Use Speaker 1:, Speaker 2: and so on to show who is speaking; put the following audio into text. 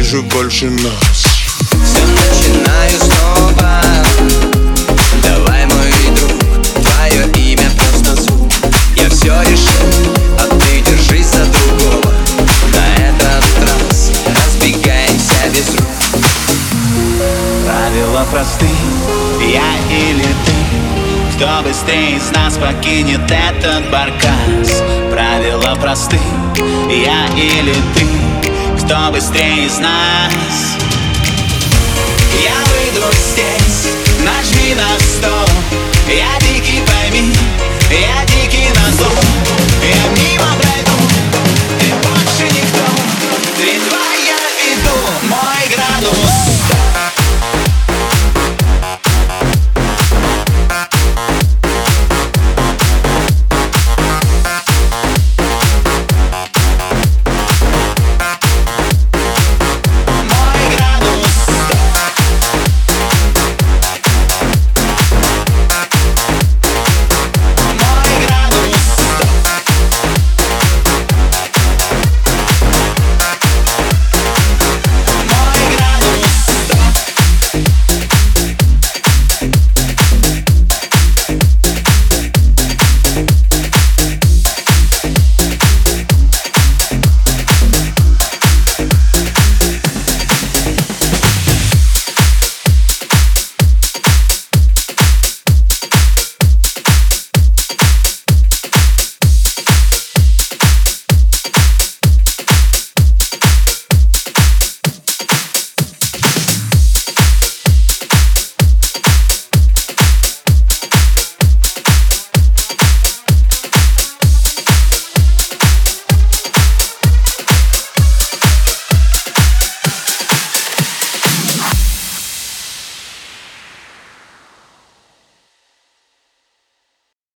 Speaker 1: вижу больше нас.
Speaker 2: Все начинаю снова. Давай, мой друг, твое имя просто звук. Я все решил, а ты держись за другого. На этот раз разбегаемся без рук.
Speaker 3: Правила просты, я или ты. Кто быстрее из нас покинет этот баркас? Правила просты, я или ты. Кто быстрее из нас? Я выйду здесь, нажми на стоп. Я дикий, пойми, я дикий на зло. Я мимо пройду, ты больше никто. Ты твоя виду, мой